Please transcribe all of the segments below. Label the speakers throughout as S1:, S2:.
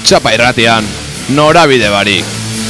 S1: Txapa irratian, norabide barik.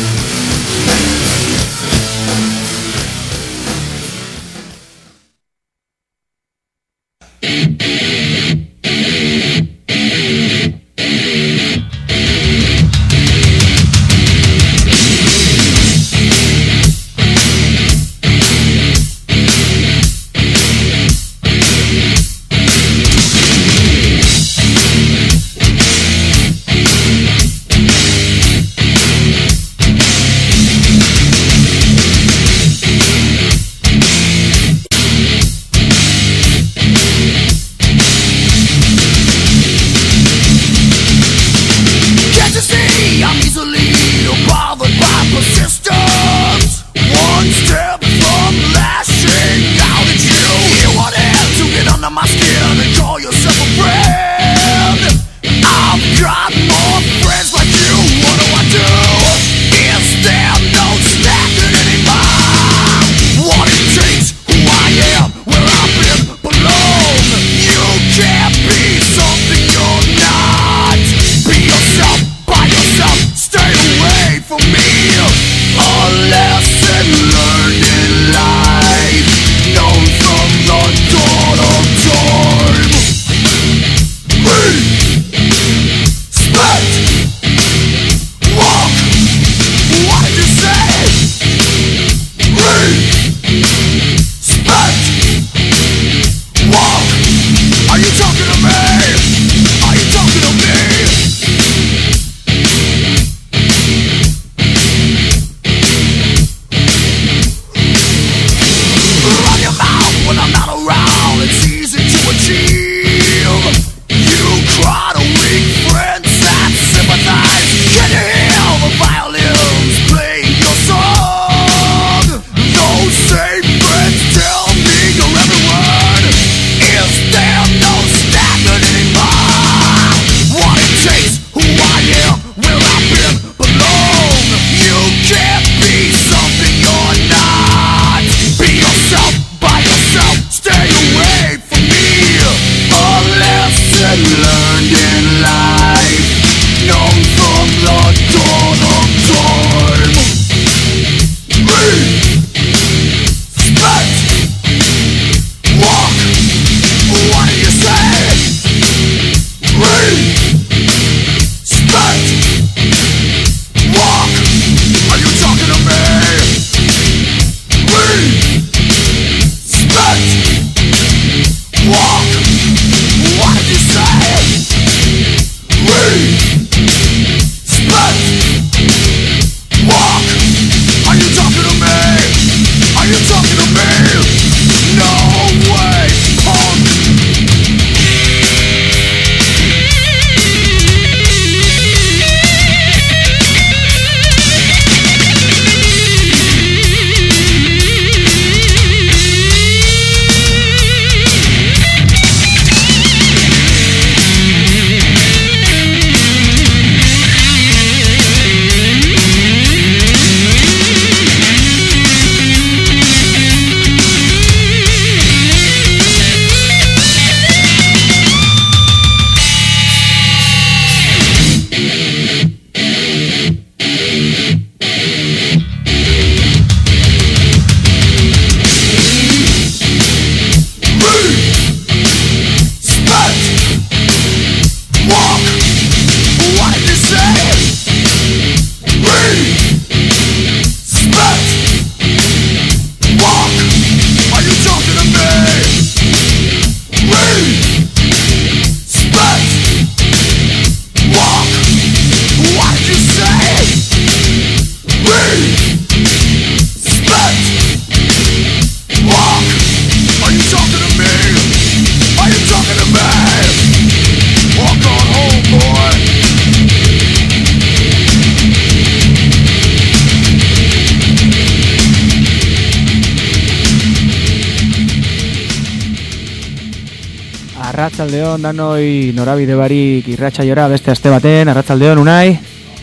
S2: Arratsaldeon danoi norabide barik irratsaiora beste aste baten. Arratsaldeon Unai.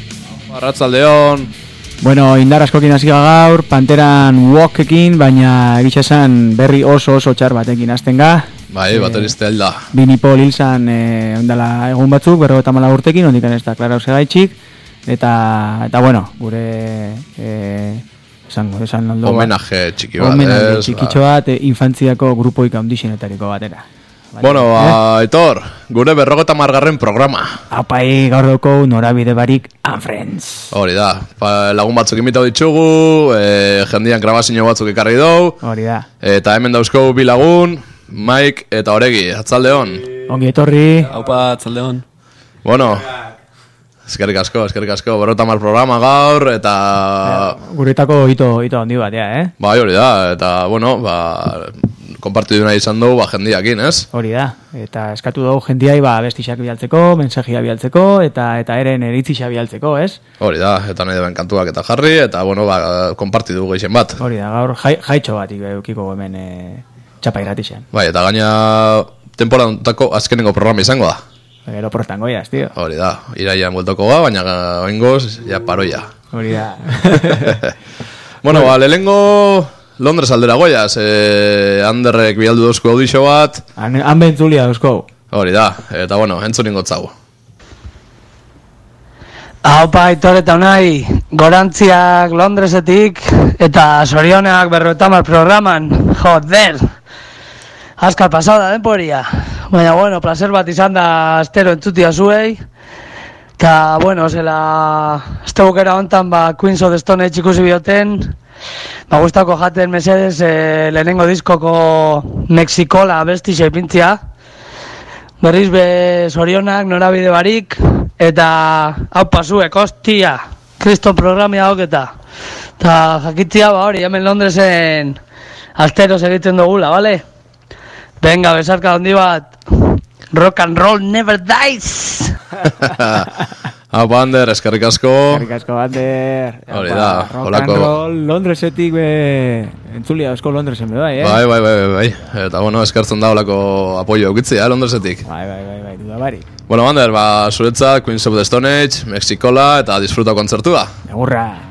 S1: Arratsaldeon.
S2: Bueno, indar askokin hasi gaur, Panteran Walkekin, baina egitza esan berri oso txar batekin hasten ga.
S1: Bai, bateriste helda.
S2: Bini Paul hilzan ondala egun batzuk, 54 urtekin, ondikan ez da, klara gaitxik, eta bueno, gure esan ondo.
S1: Homenaje txiki bat.
S2: Homenaje txikitxo bat, infantziako grupoik handixenetariko batera.
S1: Vale, bueno, Aitor, gure 50. programa.
S2: Apai, gaur doko norabide barik and friends.
S1: Hori da, lagun batzuk imitau ditugu, jendian grabazio batzuk ekarri dou.
S2: Hori da.
S1: Eta hemen dauzko bi lagun, Mike eta Oregi, atzaldeon.
S2: Ongi etorri.
S3: Aupa, atzaldeon.
S1: Bueno, eskerrik asko, 50. programa gaur, eta...
S2: Guretako hito handi bat,
S1: Bai, hori da, eta, bueno, konpartidu nahi izan dugu, jendiakin, ez?
S2: Hori da, eta eskatu dugu jendiai, bestixak bialtzeko, mensajia bialtzeko, eta eren eritzixa bialtzeko, ez?
S1: Hori da, eta nahi deben kantuak eta jarri, eta, bueno, konpartidu dugu izen bat.
S2: Hori da, gaur jaitxo bat eukiko hemen txapa iratixen.
S1: Bai, eta gaina temporadako azkenengo programa izango da.
S2: Gero porretan goiaz, tío.
S1: Hori da, iraian bueltoko baina oingoz, ja paroia.
S2: Hori da.
S1: Bueno, lehengo Londres aldera goiaz, Anderrek bialdu dozko audixo bat.
S2: Han bentzulia dozko.
S1: Hori da, eta bueno, entzunin gotzago.
S4: Aupa, Aitor eta Unai, gorantziak Londresetik, eta sorionak 50 programan, joder! Azkar pasau da denporia. Baina, bueno, placer bat izan da astero entzutia zuei. Eta, bueno, este bukera hontan, Queens of the Stone Age ikusi bioten, gustako jaten mesedes lehenengo diskoko Mexikola besti xeipintzia. Berriz sorionak, norabide barik, eta aupa zuek, ostia, kriston programia hoketa. Eta jakitzia, hori, hemen Londresen asteros egiten dugula, bale? Venga, besarka handi bat. Rock and roll never dies.
S1: Ander, eskerrik asko.
S2: Eskerrik asko, Ander.
S1: Hori da,
S2: rock and roll Londresetik entzulia asko Londresen bai,
S1: Bai. Eta bueno, eskertzen da olako apoio eukitzia Londresetik.
S2: Bai, duda bari.
S1: Bueno, Ander, zuretzat Queens of the Stone Age, Mexikola eta disfruta kontzertua.
S2: Egurra.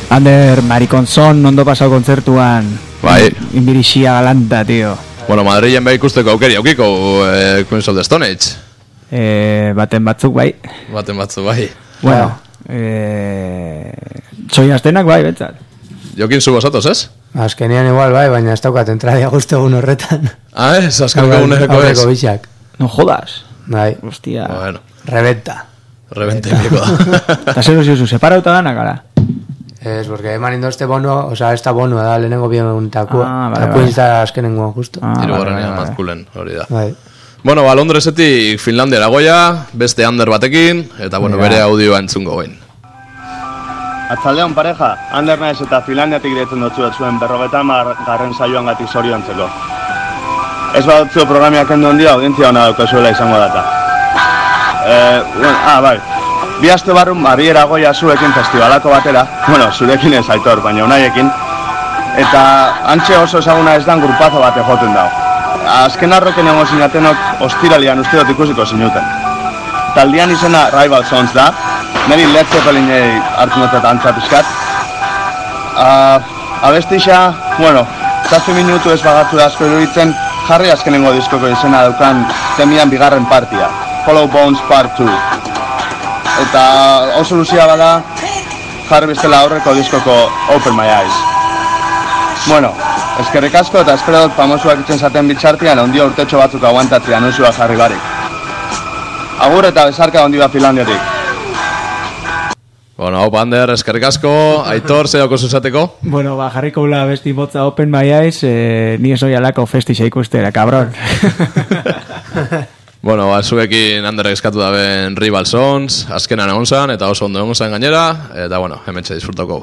S2: Ander Marikonzon ondo pasau kontzertuan.
S1: Bai.
S2: Inbirixia galanta, tío.
S1: Bueno, Madrilen bai ikusteko aukeri aukiko Queens of the Stone Age.
S2: Baten batzuk bai.
S1: Baten batzuk bai.
S2: Bueno, txoi astenak bai, betzat.
S1: Jokin zu vosotros, ez?
S3: Azkenean igual bai, baina ez daukat entradia guzti egun horretan.
S1: Ah, ez? Azkeneko eguneko ez?
S3: Aurreko bixak.
S2: No jodas.
S3: Bai.
S2: Hostia.
S1: Bueno.
S3: Reventa.
S1: Reventa impliko da.
S2: Eta zer osiozu, separauta gana gara?
S3: Es porque eman indo este bono, o sea, esta bono da lehenengo bien taku.
S2: Vale,
S3: Taku izta azkenengo justo.
S1: Hirugarrenean mazkulen, hori da.
S3: Bai.
S1: Bueno, ba, Londresetik Finlandiara goia, beste Ander batekin, eta bueno, bere audioa entzungo behin.
S5: Atzaldeon pareja, Ander naiz eta Finlandiatik diretzen dutzu zuen 50. saioan gatik zoriontzeko. Ez badutzu programiak endu handia, audientzia hona daukazuela izango data. Bai. Bi aste barrun, Barriera goia zuekin festivalako batera, bueno, zurekin ez Aitor, baina unaiekin, eta antxe oso ezaguna ez dan grupazo bate joten dago. Azken arroken egon zinatenok ostiralian uste dut ikusiko zinuten. Taldian izena Rival Sons da, niri Led Zeppelinei hartzen dut eta antza pizkat. Abestixa, bueno, 7 minutu ez bagatu da asko iruditzen, jarri azkenengo diskoko izena daukan temian bigarren partia, Hollow Bones Part 2. Eta oso luzia bada, jarri bestela aurreko diskoko Open My Eyes. Bueno, eskerrik asko eta espero dut famosuak itzen zaten bitxartian ondio urtetxo batzuk aguantatzea nuzua jarri barik. Agur eta bezarka ondio Finlandiatik.
S1: Bueno, hau Ander, eskerrik asko, Aitor, zehoko zuzateko?
S2: Bueno, ba, jarriko ula besti botza Open My Eyes, ni ez oialako festixa ikustera, cabron.
S1: Bueno, zuekin Anderrek eskatu daben Rival Sons, azkenan egon zan, eta oso ondo egon zan gainera, eta bueno, hemen txe disfrutoko.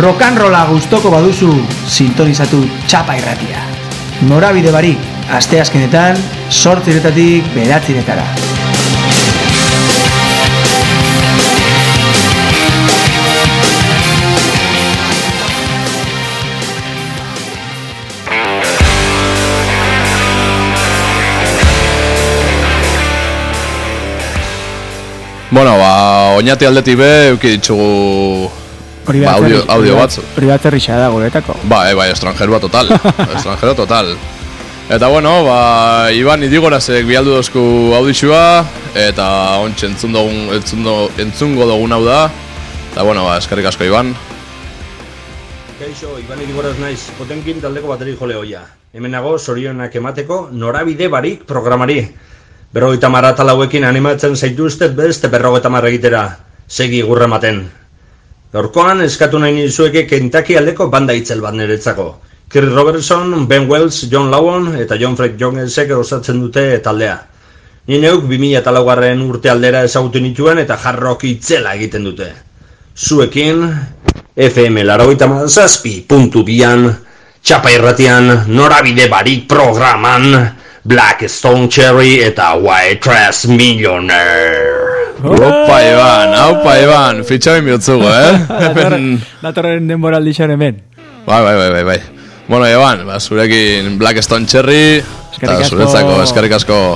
S6: rock'n'rolla gustoko baduzu, sintonizatu Txapa Irratia. Norabide barik, asteazkenetan, 8:00 9:00.
S1: Bueno, oinati aldetik be, euki ditugu audio batzu.
S2: Hori bat zerrixa da guretako.
S1: Bai, estrangeroa total. Estrangero total. Eta bueno, Iban Idigorazek bialdu dozku audizua, eta ontsa entzungo dugun hau da. Eta bueno, eskerrik asko, Iban.
S7: Kaixo, Iban Idigoraz naiz, Potenkin taldeko bateri jole hoia. Hemen nago, zorionak emateko, norabide barik programari. 50 atalauekin animatzen zaituztet beste 50 egitera, segi gurra ematen. Gaurkoan eskatu nahi nizueke Kentucky aldeko banda itzel bat niretzako. Chris Robertson, Ben Wells, John Lawon eta John Fred Jonesek osatzen dute taldea. Ni neuk 2004 urte aldera ezagutu nituen eta hard rock itzela egiten dute. Zuekin, FM 87.2an, Txapa Irratian, norabide barik programan, Black Stone Cherry eta White Trash Millionaire.
S1: Haupa Iban, fitxain bihotzugu,
S2: Datorren denboraldixan hemen.
S1: Bai. Bueno, Iban, zurekin Black Stone Cherry, eta zuretzako, eskerrik asko.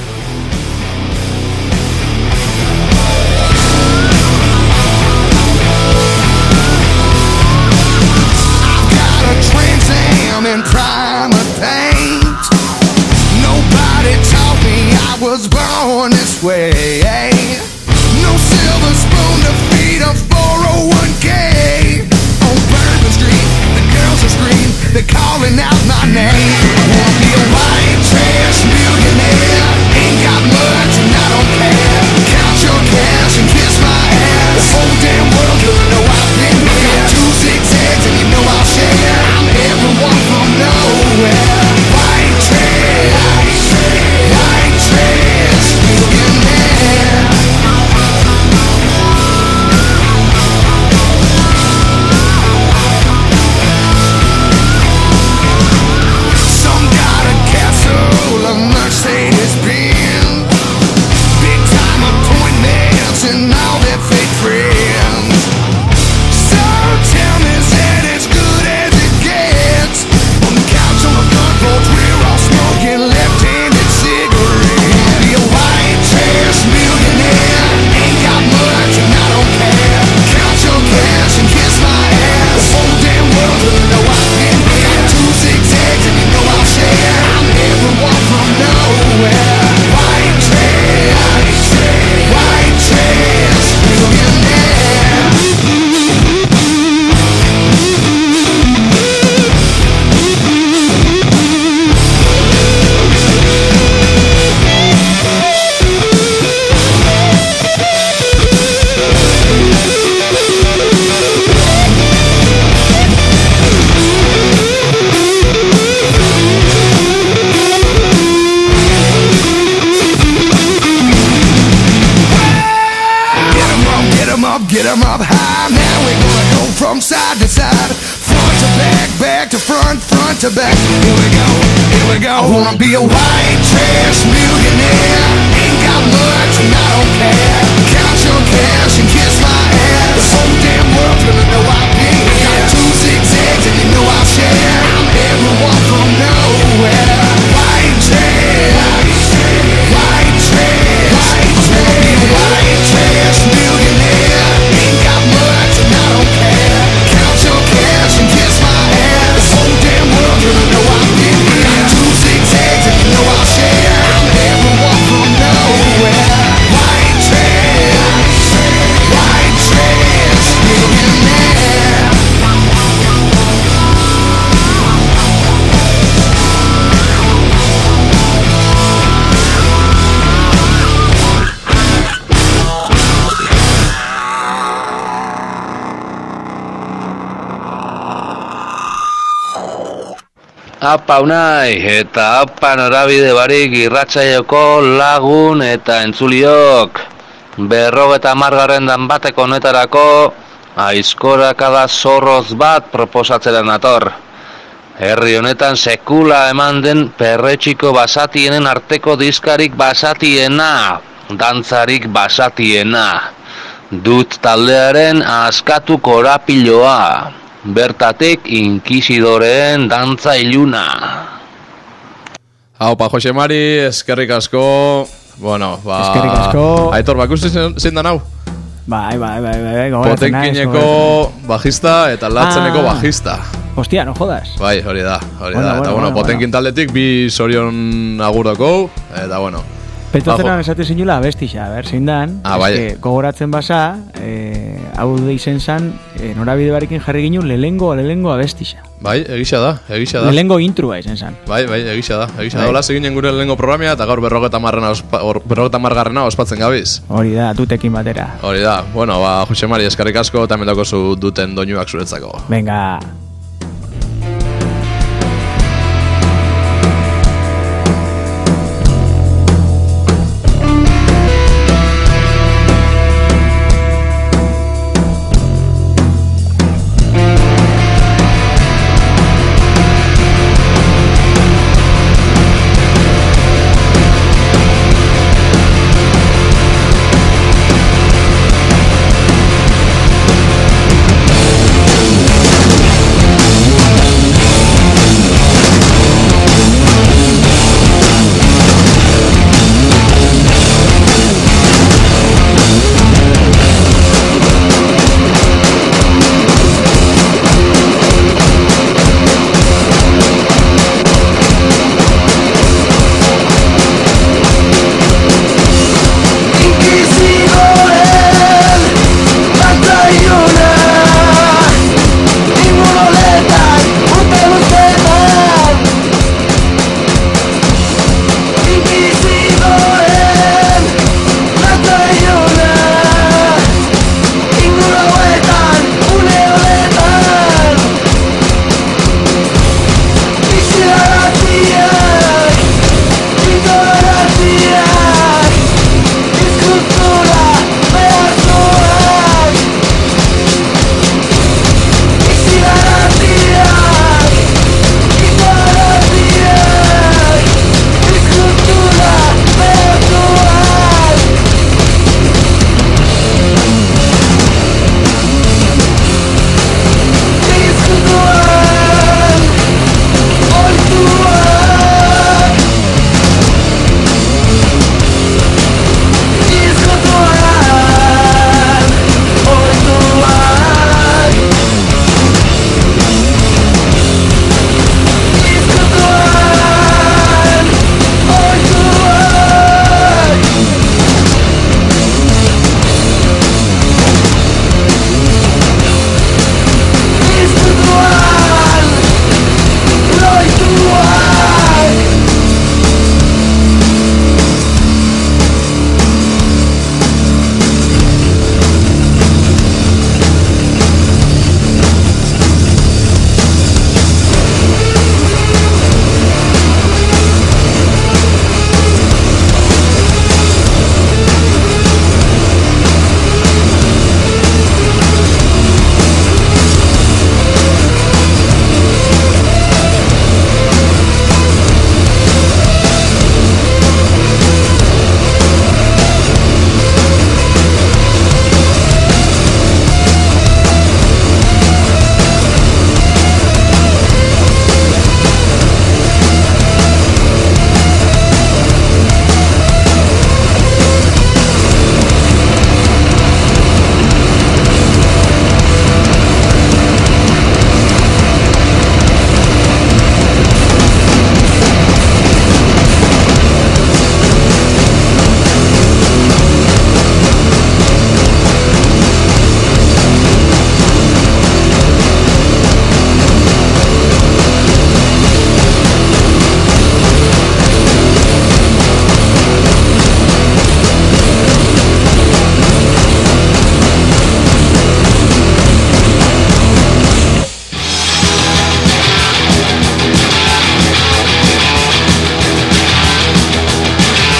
S8: Was born this way, no silver spoon to feed a 401k. On Bourbon Street, the girls are screaming, they're calling out my name. Wanna be a white trash millionaire, ain't got much and I don't care. Count your cash and kiss my ass, the whole damn world gonna know I've been here. 2 zigzags and you know I'll share, I'm everyone from nowhere. White trash, white trash millionaire. Some got a castle of Mercedes-Benz, big time appointments and all their fake friends. So tell me, is that as good as it gets? On the couch on the front porch, we're all smoking left-handed cigarettes. Be a white trash millionaire, ain't got much and I don't care. Count your cash and kiss my ass, the whole damn world will know I've been here. 2 zigzags and you know I'll share, I'm everyone from nowhere. White trash, white trash millionaire. Get 'em up high, now we're gonna go from side to side, front to back, back to front, front to back. Here we go. I wanna be a white trash millionaire, ain't got much and I don't care. Count your cash and kiss my ass, the whole damn world's gonna know I've been here. Got 2 zigzags and you know I'll share, I'm everyone from nowhere. White trash, white trash, white trash, white trash millionaire. Ain't got much and I don't care. Count your cash and kiss my ass, the whole damn world gonna know I've been here. 2 zigzags and you know I'll share, I'm everyone from nowhere. White trash, white trash millionaire.
S9: Apa unai, eta apa norabide barik irratsaioko lagun eta entzuliok. 50 dan bateko honetarako aizkorakada zorroz bat proposatzera nator. Herri honetan sekula eman den perretxiko basatienen arteko diskarik basatiena, dantzarik basatiena. Dut taldearen askatu korapiloa, bertatik inkisidoreen dantza iluna.
S1: Haupa, Jose Mari, eskerrik asko. Bueno,
S2: eskerrik asko.
S1: Aitor, bakusti zein da nau?
S2: Bai,
S1: Potenkineko bajista eta Latzeneko bajista.
S2: Hostia, no jodas.
S1: Bai, hori da. Eta bueno, Potenkin taldetik bi sorion agurdoko, eta bueno.
S2: Pentsatzen esate zinula abestixa, zein dan.
S1: Bai.
S2: Gogoratzen basa, hau da izen zan, norabide barekin jarri ginen lehengo abestixa.
S1: Bai, egisa da.
S2: Lehengo intrua izen zan.
S1: Bai, egisa da. Hola seginen gure lehengo programia, eta gaur 50. ospatzen gabiz.
S2: Hori da, dutekin batera.
S1: Hori da. Bueno, Jose Mari, eskarrik asko, eta mendako zu duten doinuak zuretzako.
S2: Venga.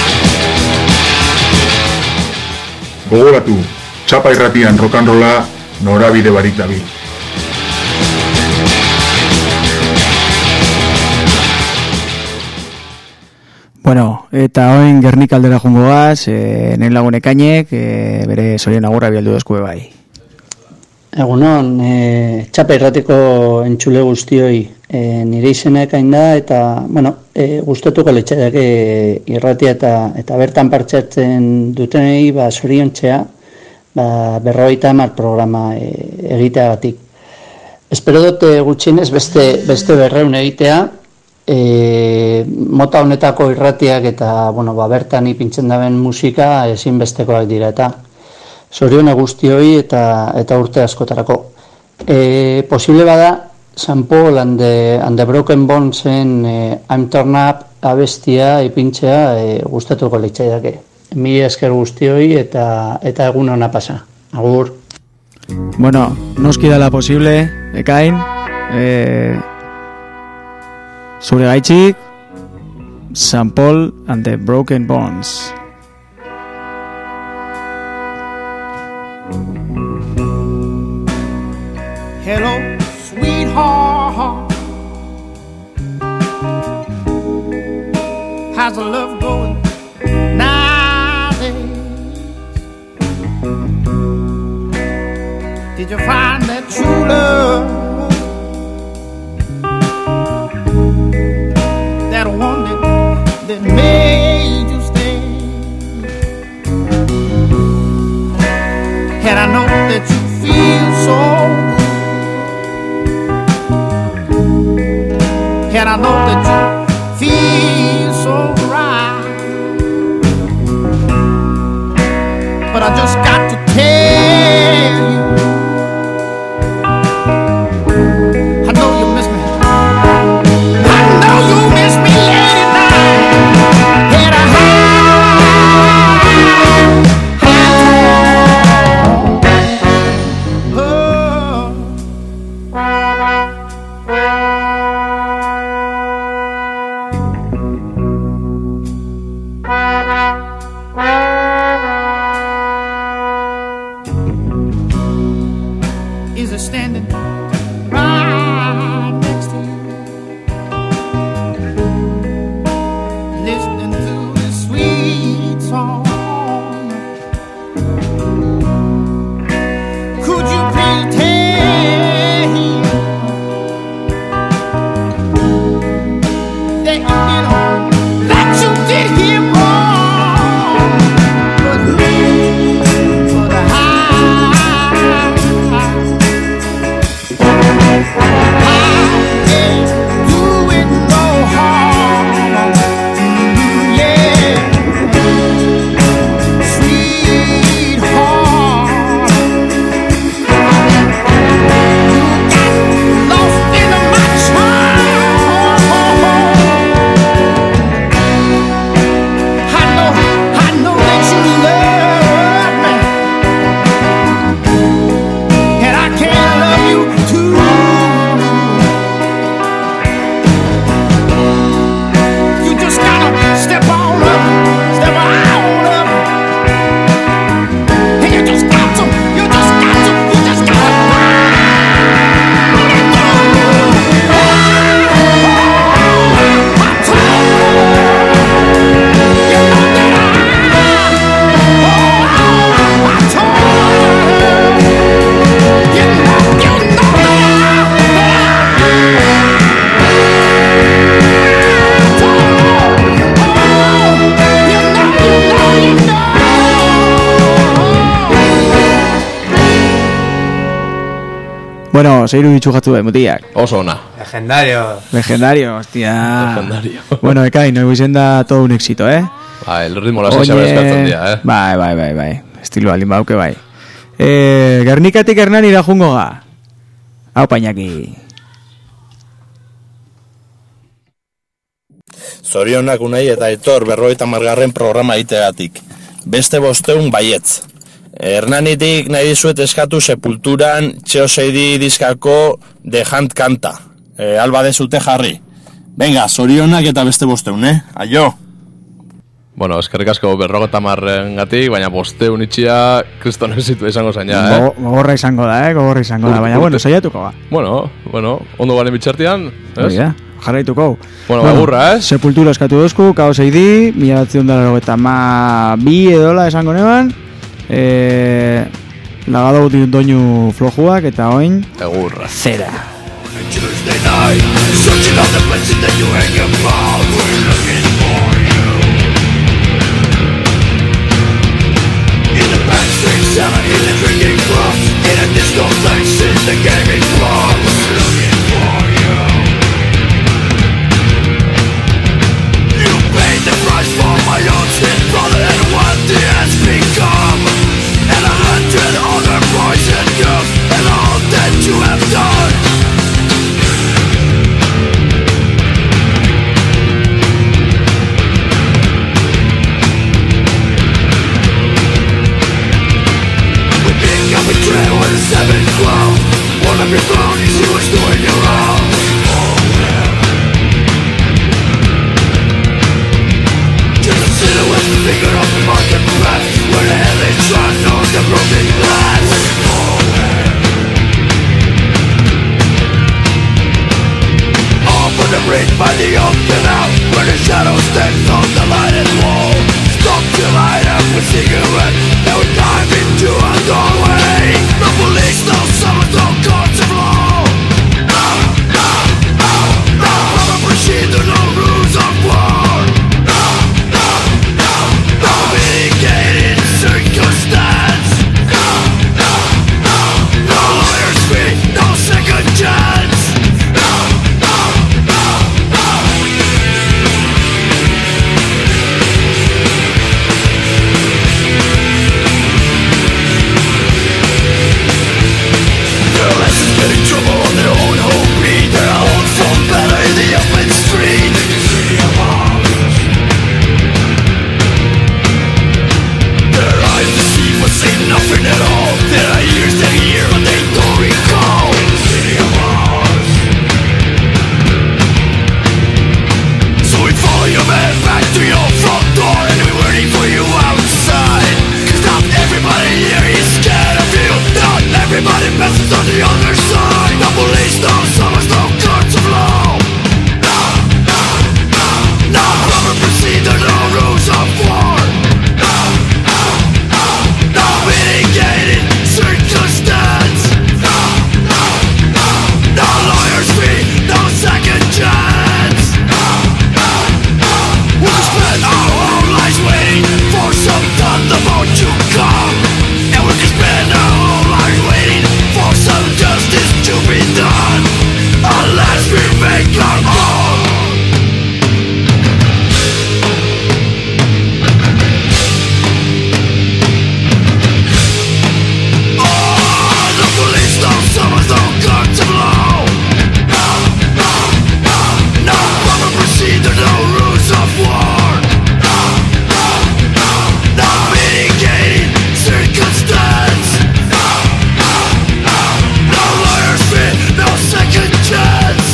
S10: Gogoratu, Txapa Irratian rock'n'rolla norabide barik dabil.
S2: Bueno, eta oin Gernika aldera jungo gaz, nire lagun Ekainek, bere Sorion agurra bialdu dozkue bai.
S11: Egunon, Txapa irratiko entzule guztioi, nire izena Ekain da, eta, bueno, gustatuko letxaiak irratia eta bertan partxatzen dutenei, zoriontzea, 50 programa egiteagatik. Espero dut gutxienez beste 200 egitea, mota honetako irratiak eta, bertan ipintzen daben musika ezinbestekoak dira eta zoriona guztioi eta urte askotarako. Posible bada, St. Paul and the Broken Bonesen I'm Torn Up abestia ipintzea gustatuko leitzaiake. Mila esker guztioi eta egun ona pasa. Agur.
S2: Bueno, noski dala posible, Ekain, zure gaitxik, St. Paul and the Broken Bones.
S8: Hello, sweetheart. How's the love going nowadays? Did you find that true love? That one that made you stay? And I know that you feel so good, and I know that you feel so right, but I just got to tell you, I know you miss me. I know you miss me late at night, and I standing right next to you, listening to this sweet song. Could you please tell him that that you did him wrong, but for the
S2: Bueno, zeiru ditxu jatzu da, mutiak.
S1: Oso ona.
S3: Legendario,
S2: hostia.
S1: Legendario.
S2: Bueno, Ekain, no izen da todo un éxito,
S1: Bai, el ritmo lasa xabe eskatzen dira,
S2: Bai. Estilo aldin bauke, bai. Gernikatik Hernani da jungo ga. Hau painaki.
S12: Zorionak unai eta etor 50. programa itegatik. Beste 500 baietz. Hernanitik nahi dizuet eskatu Sepulturan Txeo Seidi diskako The Hand kanta. Alba dezute jarri. Venga, zorionak eta beste 500, Aio!
S1: Bueno, eskerrik asko 50 baina 500 itxia kriston ezitu izango zaina,
S2: Gogorra izango da, gogorra izango da, baina bueno, saiatuko ba.
S1: Bueno, ondo garen bitxartian, ez?
S2: Ja, jarraituko.
S1: Bueno, agurra, ez?
S2: Sepultura eskatu dozku, Kaos Eidi, 1992 edola esango neban, lagado doinu flojuak eta oin
S1: egurra.
S2: Zera.
S8: Tuesday night, searching all the places that you hang your ball, we're looking for you. In the backstreet cellar, in the drinking clubs, in a disco place, in the gaming club, we're looking for you. You paid the price for my own sin, brother, and what it has become. And 100 other poison girls, and all that you have done. Betrayal with a 7th club. One of your cronies who was doing you wrong. Just a silhouette figure of the market press, where the heavy sun knows the broken glass. Off on the bridge by the old canal, where the shadow stands on the lighted wall. Stop to light up with cigarette, now we dive into a doorway. No police, no summons, no courts of law. No proper procedure, no rules of war. No mitigated circumstance. No lawyer's fee, no second chance. Get in trouble on their own home beat. Their own phone better in the open street. Their eyes deceive but say nothing at all. Their ears they hear but they don't recall. City of ours. So we follow your man back to your front door, and we're waiting for you outside. Cause not everybody here is scared of you. Not everybody messes on the other side. No police, no summons, no courts of law. No proper procedure, no rules of war. No mitigated circumstance. No lawyer's fee, no second chance. We'll spend our whole lives waiting for some thunderbolt to come. And we can spend our whole lives waiting for some justice to be done, unless we make our own. Oh, no police, no summons, no courts of law. No proper procedure, no rules of war. No mitigating circumstance. No lawyer's fee, no second chance.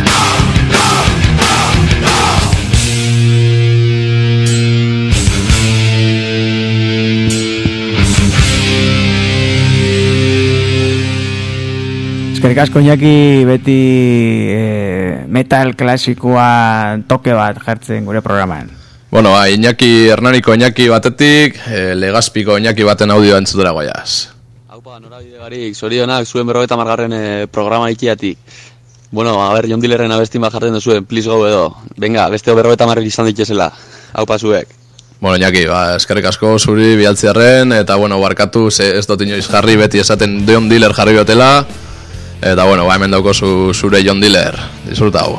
S2: Eskerrik asko Iñaki beti metal klasikoa toke bat jartzen gure programan.
S1: Bueno, Iñaki, Hernaniko Iñaki batetik, Legazpiko Iñaki baten audioa entzutera goiaz.
S10: Aupa, norabide barik, zorionak zuen 50. programa ikiatik. Bueno, a ber, Jon Dillerren abestin bat jartzen duzuen, please go edo. Venga, beste 50 izan ditezela. Aupa zuek.
S1: Bueno, Iñaki, eskerrik asko zuri bialtziarren, eta bueno, barkatu, ez dut inoiz jarri beti esaten Jon Diller jarri biotela, eta bueno, hemen dauko zure Jon Diller, disfrutau.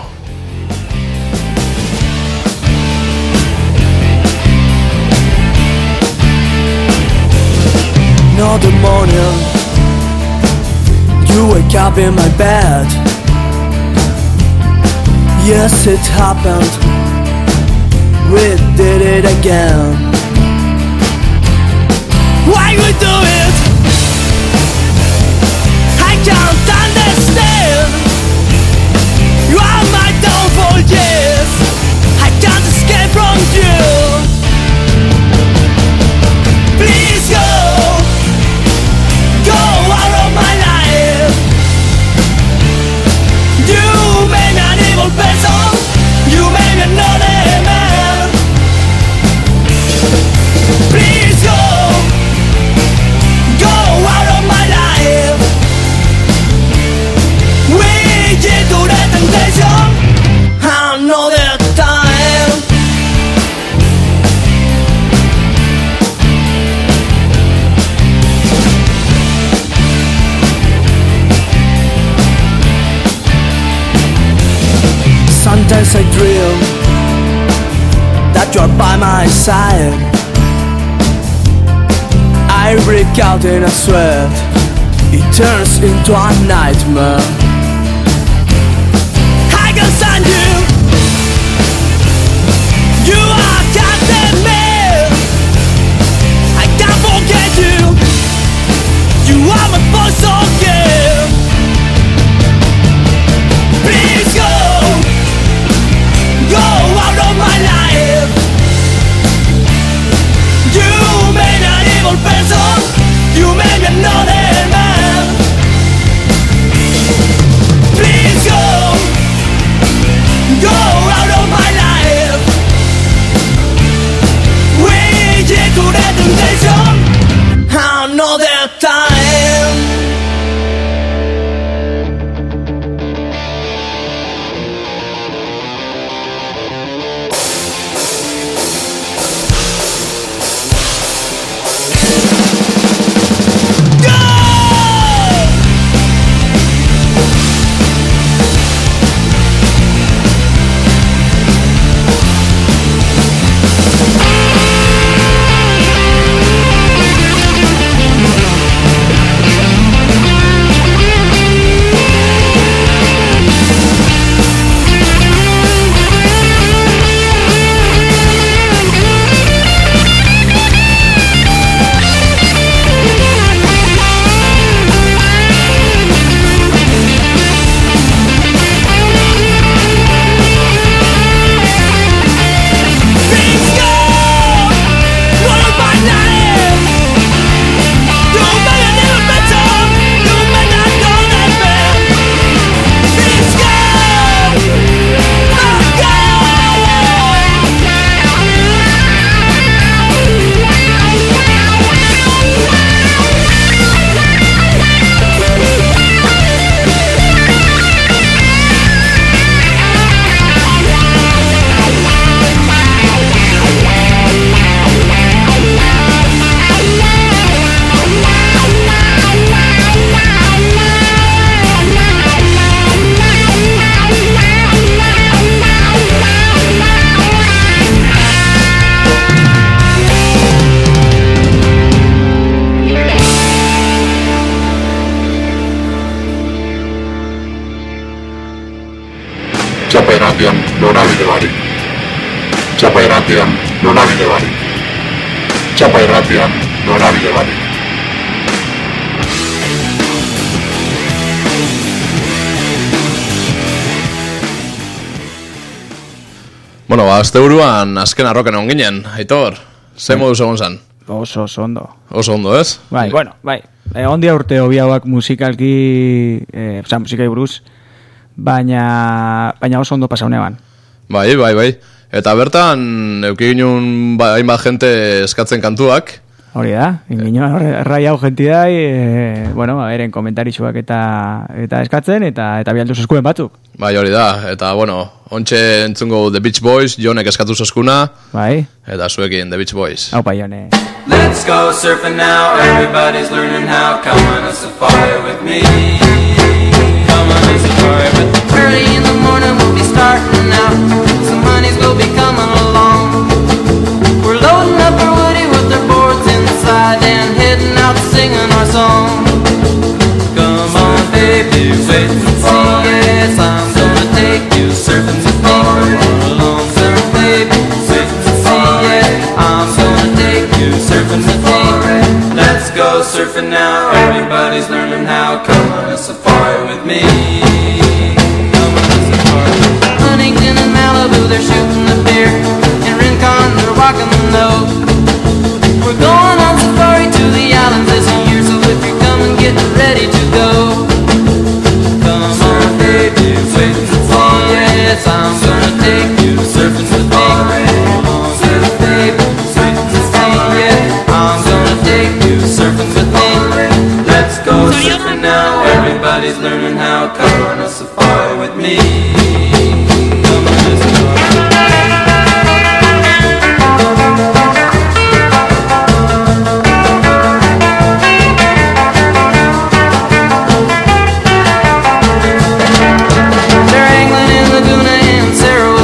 S13: Another morning, you wake up in my bed. Yes, it happened. We did it again. Why we do it? I can't understand. You are my downfall, yes. I can't escape from you. Sometimes I dream that you're by my side. I break out in a sweat, it turns into a nightmare. I can stand you, you are Captain Me. I can't forget you, you are my voice again. Please go out of my life. You made an evil person, you made me another man. Please go out of my life. We get to the temptation another time.
S14: Txapa irratian norabide barik. Txapa irratian norabide barik. Txapa irratian norabide barik.
S1: Bueno, asteburuan azken arroken egon ginen, Aitor, ze moduz egon zan?
S2: Oso ondo.
S1: Oso ondo, ez?
S2: Bai, bueno, bai. Ondia urte hobi hauak musikalki, musikai buruz, baina oso ondo pasaunean.
S1: Bai. Eta bertan, euki ginen hainbat jente eskatzen kantuak.
S2: Hori da, inginoan errai hau jentidai, eren komentarixuak eta eskatzen, eta bialdu zeskuen batzuk.
S1: Bai, hori da, eta ontxe entzungo The Beach Boys, Jonek eskatu zeskuna.
S2: Bai.
S1: Eta zuekin The Beach Boys.
S2: Haupa, Jone.
S15: Let's go surfing now, everybody's learning how. Come on a safari with me. Come on a safari with me. Early in the morning we'll be starting out. Some honeys will be coming along. We're loading up our woody with their boards inside and heading out singing our song. Come on baby, wait and see. Yes, I'm gonna take you surfing with me. Come on along, surf baby, wait and see. Yeah, I'm gonna take you surfing with me. Let's go surfing now, everybody's learning how. Come on a safari with me. Come on a safari. Huntington and Malibu, they're shooting the deer. In Rincon, they're walking the nose. We're going on safari to the islands this year, so if you're coming, get ready to go. Come on baby, wait and see. Yes, I'm gonna take you surfing with me. Come on baby, wait and see. Yeah, I'm gonna take you surfing with me. Let's go surfing now, everybody's learning how. Come on a safari with me. Come on a safari. They're angling in Laguna and Cerro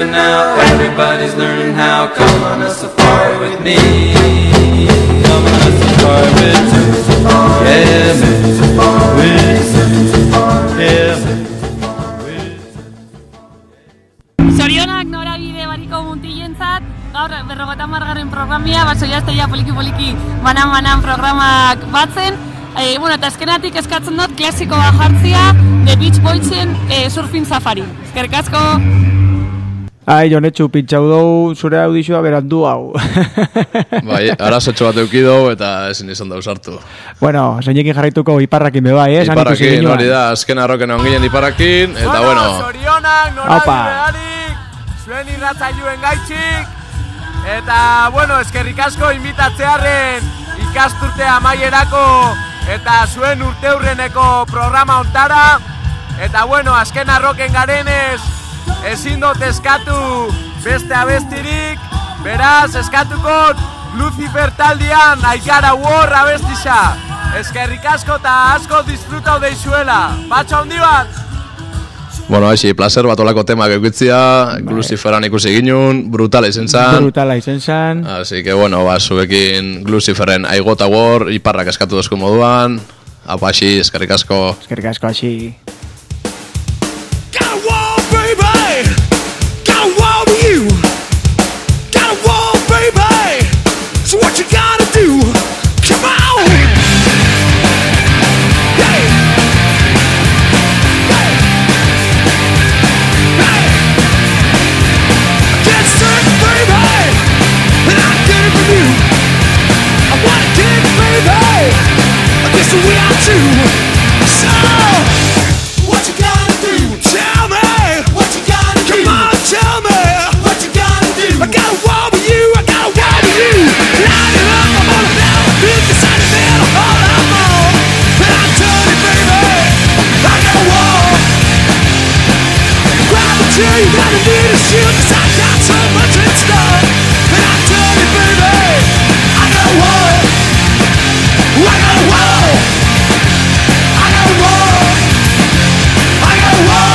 S15: surfing now, everybody's learning how. Come on a safari with me. Come on a safari with me. Yeah, man.
S16: Zorionak norabide bariko muntilentzat, gaur 50. programia, basoiazteia poliki-poliki banan programak batzen. Eta azkenatik eskatzen dut klasiko bat jartzia The Beach Boysen Surfing Safari. Eskerrik asko!
S2: Jonetxu, pintxau dugu zure audizioa berandu hau.
S1: Bai, arazotxo bat eukidou eta ezin izan dauz hartu.
S2: Bueno, zeinekin jarraituko iparrakin bebai,
S1: Iparrakin, hori da, azken arroken onginen iparrakin, eta bueno.
S17: Zorionak, norabide beharik, zuen irratzailuen gaitxik, eta, bueno, eskerrik asko inbitatzearen ikasturte amaierako eta zuen urteurreneko programa ontara, eta, bueno, azken arroken garenez, ezin dut eskatu beste abestirik, beraz eskatuko Lucifer taldian Aikara War abestisa. Eskerrik asko eta asko disfrutau deizuela. Patxo handi bat!
S1: Bueno, aixi, placer bat olako temak eukitzia, Luciferan ikusi ginun, brutala izen zan. Así que, bueno, zuekin Luciferren Aigota War, iparrak eskatu dozko moduan. Apa, aixi, eskerrik asko.
S2: Eskerrik asko, aixi.
S8: Got a wall with you. Got a wall, baby. So what you gotta do? Come on. Hey. Hey. Hey. I get sick, baby, and I get it from you. I wanna get it, baby. I guess we are too. So what you gotta do? Tell me. What you gotta do? Come on, tell me. What you gotta do? I got a wall with you. I got a wall with you. Light it up, I'm on a battlefield beside the middle all I'm on. And I tell you, baby, I got a wall. Gravity, you gotta need a shield, 'cause I got so much in store. And I tell you, baby, I got a wall. I got a wall. I got a wall. I got a wall.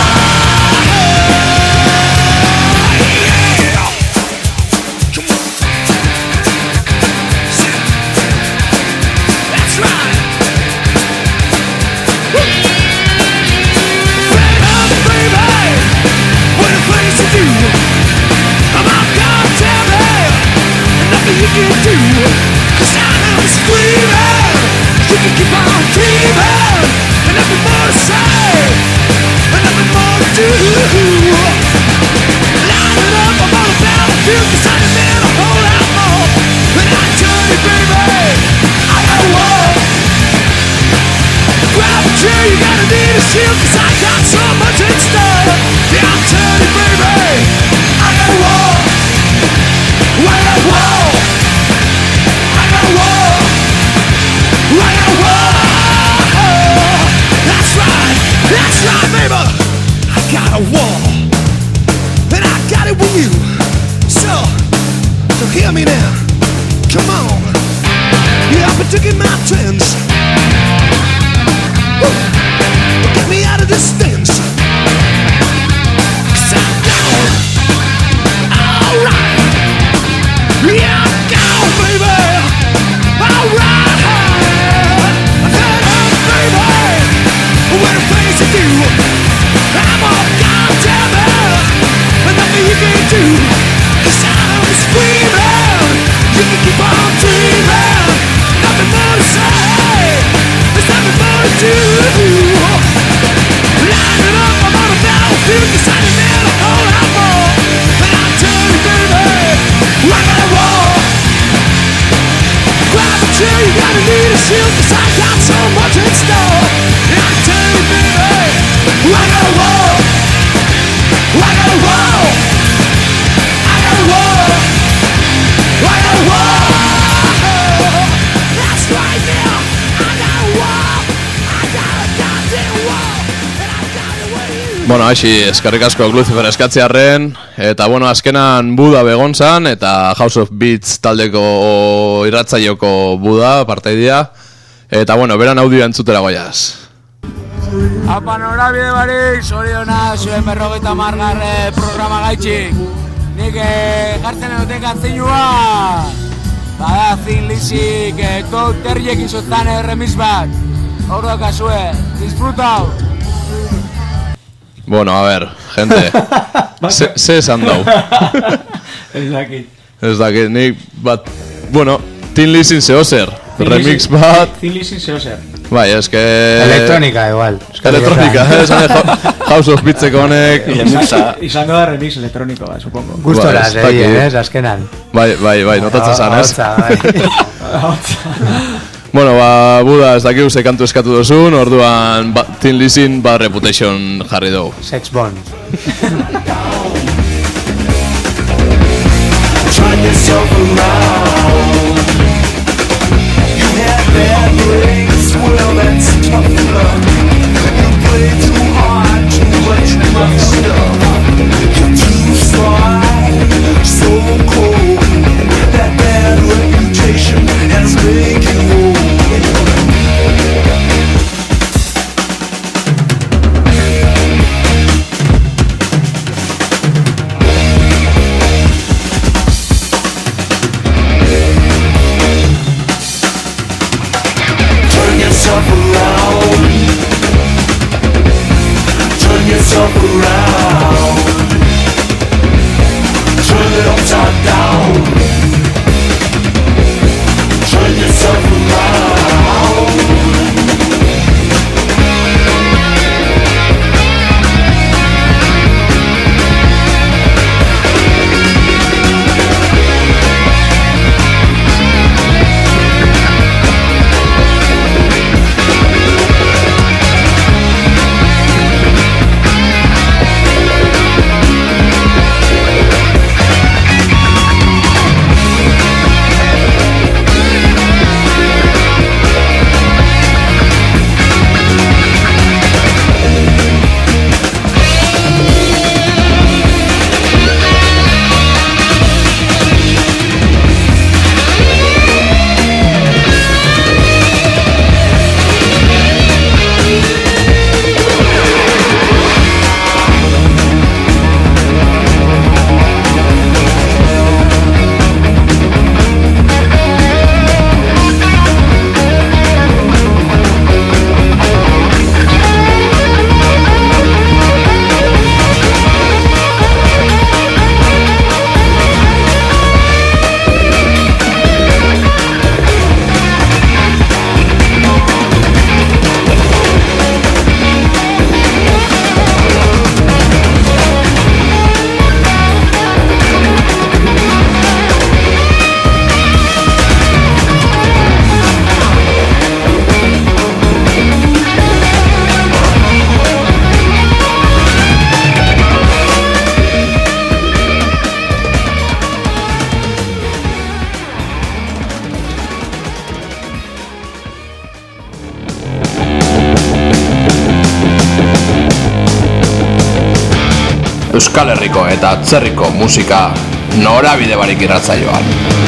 S8: You can do, 'cause I am screaming. You can keep on dreaming, and nothing more to say, and nothing more to do. Light it up, I'm on a battlefield, 'cause I'm in a whole lot more. And I tell you, baby, I got a wall. Grab a chair, you gotta need a shield, 'cause I got so much in store. Yeah, I tell you, baby, I got a wall. I got a wall. That's right, baby. I got a wall, and I got it with you. So hear me now. Come on. Yeah, I've been digging mountains. Get me out of this stench. 'Cause I'm down. All right. Yeah, I'm down, baby. All right. I got up, baby. What a place to do. I'm all goddamn it. And nothing you can do. 'Cause I'm screaming. You can keep on dreaming. Nothing more to say. There's nothing more to do. Line it up, I'm on a battlefield. 'Cause I'm in a whole lot more. And I tell you, baby, I got a wall. Grab a chair, you gotta need a shield, 'cause I got so much in store. And I tell you, baby, I got a wall. I got a wall. I got a wall. I got a wall. That's right now. I got a wall. I got a goddamn wall. And I got it with you.
S1: Bueno, aixi, eskerrik asko Lucifer eskatziarren, eta bueno, azkenan Buda begon zan, eta House of Beats taldeko irratzaioko Buda, parteidia, eta bueno, beran audioa entzutera goiaz.
S17: Apa norabide barik, zoriona zuen 50. Programa gaitxik. Nik jartzen edoten gatzinua. Bada Thin Lizzy, Toad Terriekin zotan remix bat. Hor daukazue, disfrutau!
S1: Bueno, a ver, gente, ze esan dau. Ez dakit, nik bat, bueno, Thin Lizzy zehozer, remix bat.
S2: Thin Lizzy zehozer.
S1: Bai, eske...
S3: Electrónica, igual.
S1: Electrónica, esan House of Pitzeko honek.
S2: Izango da remix elektroniko bat, supongo.
S3: Gustoraz, azkenan.
S1: Bai, notatzen zan, ez? Bueno, Buda, ez dakigu ze kantu eskatu dozun, orduan Thin Lizzy Reputation jarri dugu.
S3: Sex Bomb.
S8: Turn yourself around. You had bad breaks, well that's tough love. You play too hard, too much rough stuff. You're too sly, so cold. That bad reputation has made you old. Turn yourself around. Turn it upside down. Turn yourself around.
S1: Euskal Herriko eta atzerriko musika norabide barik irratsaioan.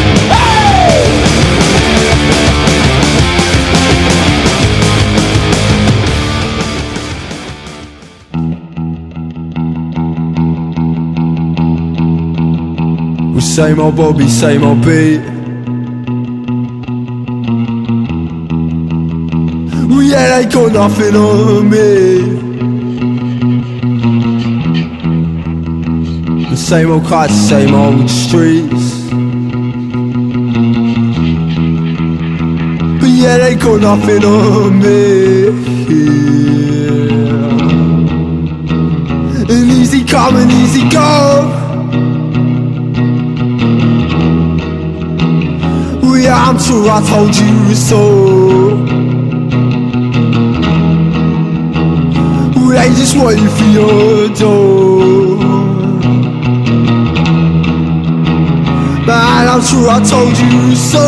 S13: We same old Bobby, same old beat. We ain't got nothing on me. Same old cars, same old streets. But yeah, they got nothing on me. Yeah. And easy come and easy go. Yeah, I'm sure I told you so. They just waiting for your door. Man, I'm sure I told you so.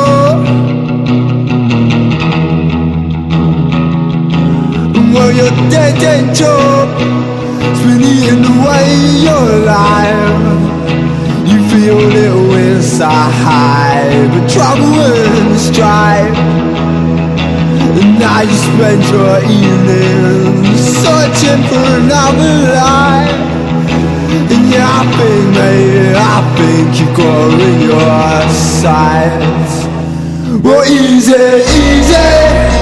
S13: Well, your dead job has been eating away your life. You feel a little inside, but trouble and strife. And now now you spend your evenings searching for another life. And yeah, I think you've got in your sights. Well, easy, easy.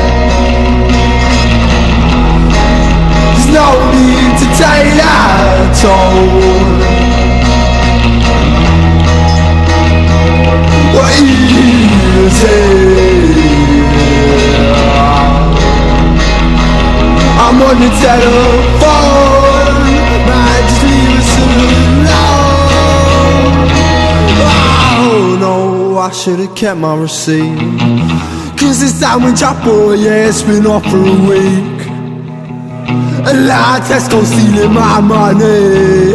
S13: There's no need to take that toll. Well, easy. I'm on the telephone. Might just leave us alone. Oh no, I should've kept my receipt. Cause this sandwich I bought, yeah, it's been off for a week. A lot of Tesco stealing my money.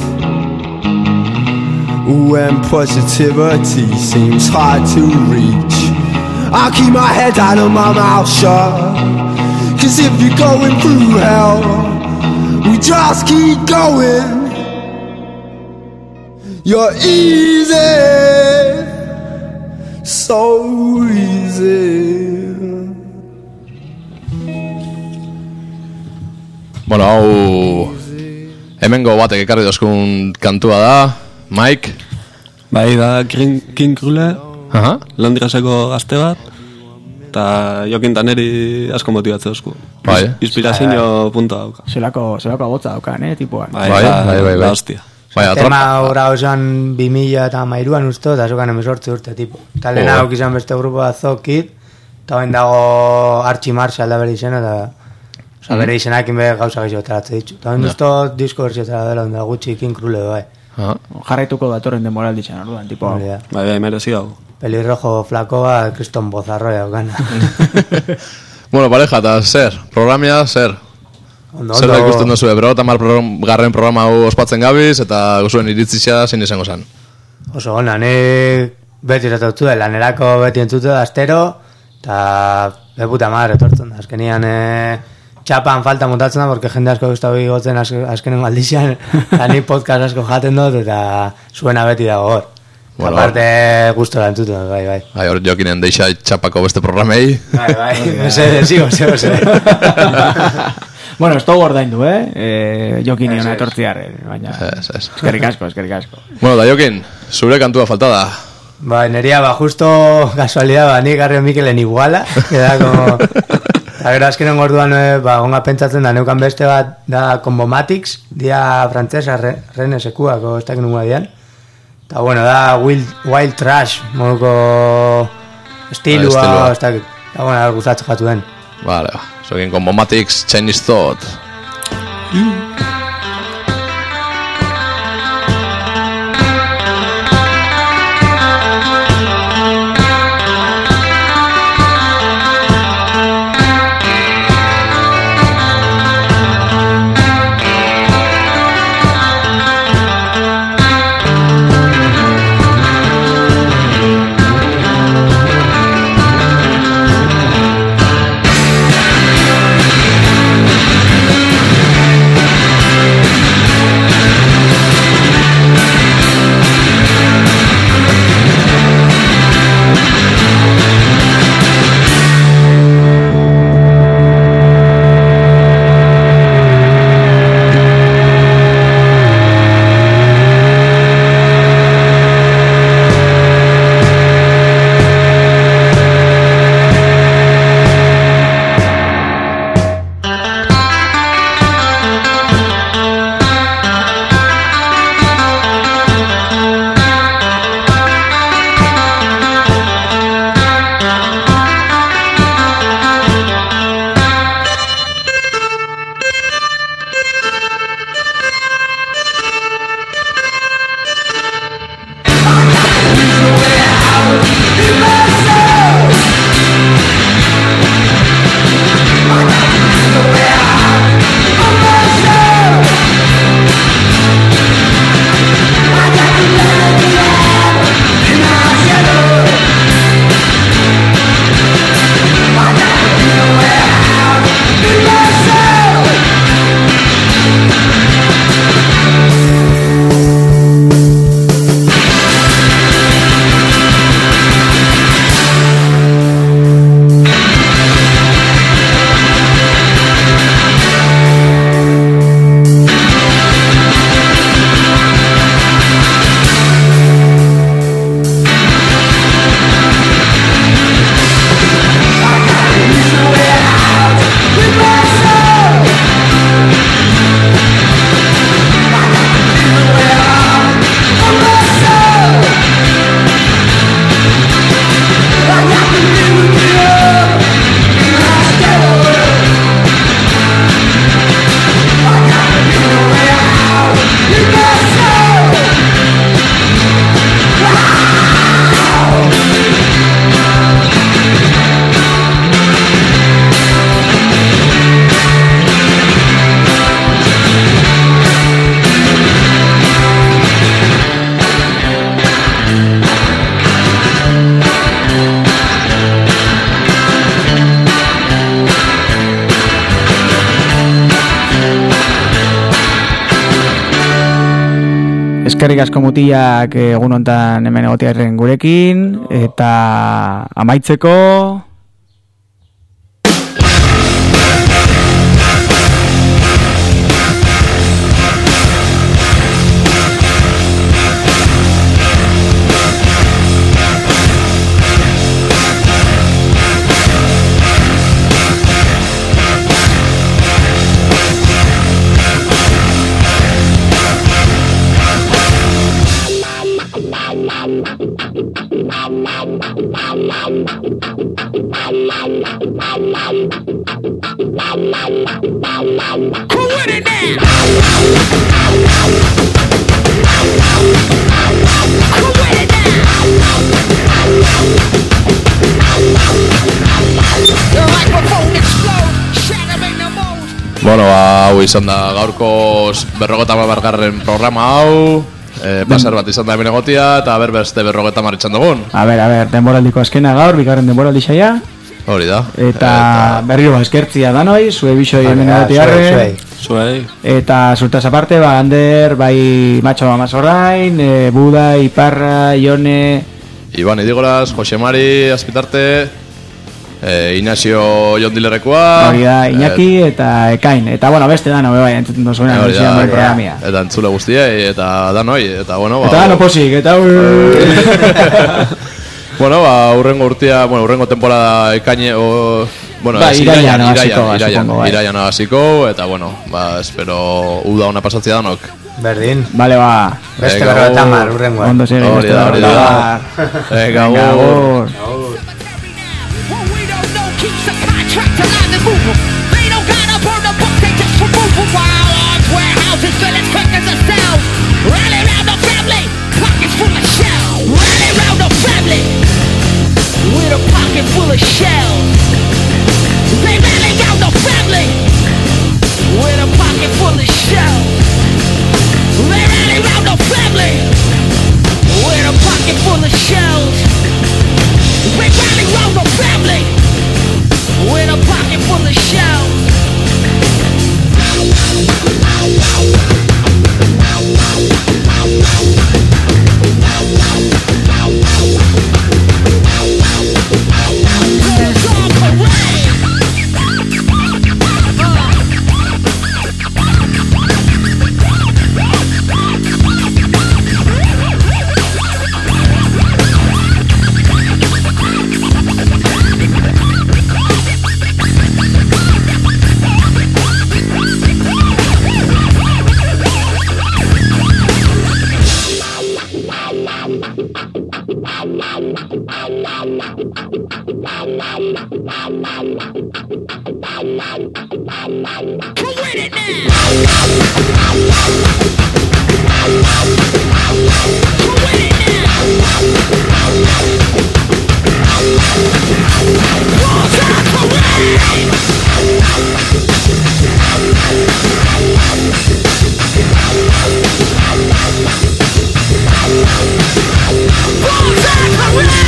S13: When positivity seems hard to reach, I'll keep my head down and my mouth shut. Cause if you're going through hell, we just keep going. You're easy, so easy.
S1: Bueno, hau hemengo batek ekarri dozkun kantua da, Mike.
S18: Bai, da King Krule, Londreseko gazte bat, eta jokin taneri asko motibatzen dozku.
S1: Bai.
S18: Inspirazio punto dauka.
S2: Zelako agotza daukan, tipuan.
S18: Bai. Hostia.
S3: Tema hora osan 2013an usto, eta zokan 18 urte, tipo. Eta lehena hauk izan beste grupoa Zokit, eta bain dago Archie Marshall da bere izena, eta bere izenakin bere gauza gehiago taratze ditzu. Eta bain usto disko berziotara dela, onda gutxi King Krule bai.
S2: Jarraituko datorren demoral ditxan, orduan, tipo.
S18: Bai, merezi hau.
S3: Pelirrojo flakoa, Kriston Bozarroia gana.
S1: Bueno, pareja, eta zer? Programia, zer? Zer da ikusten duzu, garren programa hau ospatzen gabiz, eta guzuen iritzitza zein izango zen?
S3: Oso gona, ni beti zatautu da, lanerako beti entzutu da, astero, eta beputa madre tortzen da. Azkenian txapan falta montatzen da, porque jende asko guztau gotzen azkenen galdizian, eta ni podcast asko jaten dut, eta zuena beti dago hor. Bueno, aparte gustora entzuten, bai.
S1: Bai, hor jokinen deixa txapako beste programei.
S3: Bai, sigo.
S2: Bueno, ez dugu ordaindu, Jokin iona etortziaren, baina... Eskerrik asko.
S1: Bueno, da Jokin, zure kantua faltada.
S3: Ba, neria, justo casualidad, ni Garrio Mikelen iguala, queda como... Eta gero azkenen orduan, onga pentsatzen da, neukan beste bat, da Combomatics, dia frantzesa, Rene Sekuako, ez dakin nunga dian. Eta bueno, da Wild Trash, moduko estilua, ez dakit. Eta bueno, gustatzen jatu den.
S1: Vale, sokin Combomatics, Chinese Thought.
S2: eskerrik asko mutilak egun hontan hemen egotearen gurekin, eta amaitzeko...
S1: Bueno, hau izan da gaurko 50. programa hau. Plazer bat izan da hemen egotia, eta beste 50 itxan dugun.
S2: A ber, denboraldiko azkena gaur, bigarren denboraldi saia.
S1: Hori da.
S2: Eta berriro eskertzia danoi, zue bixoi hemen egotiarren.
S18: Zuei.
S2: Eta zurtaz aparte, Ander, bai Matxo Amazorrain, Buda, Iparra, Ione...
S1: Iban Idigoraz, Jose Mari, Azpitarte, Ignacio Jondilerrekoa...
S2: Hori da, Iñaki eta Ekain. Eta, bueno, beste dano, bai, entzuten dozuena, programia.
S1: Eta entzule guztiei, eta danoi, eta, bueno...
S2: Eta dano posik, eta...
S1: Bueno, urrengo urtia, urrengo temporada Ekaine... Bueno, iraian hasiko, eta, bueno, espero uda ona pasatzea danok.
S3: Berdin.
S2: Vale, ba.
S3: Beste 50 urrengoa.
S2: Ondo zer,
S1: hori da. Venga, agur.
S8: They don't gotta burn the book, they just remove them. While arms, warehouses, filling quickers and cells. Rally round the family, pockets full of shells. Rally round the family, with a pocket full of shells. They rally round the family, with a pocket full of shells. They rally round the family, with a pocket full of shells. They rally round the family, with a pocket full of shells. Hooray!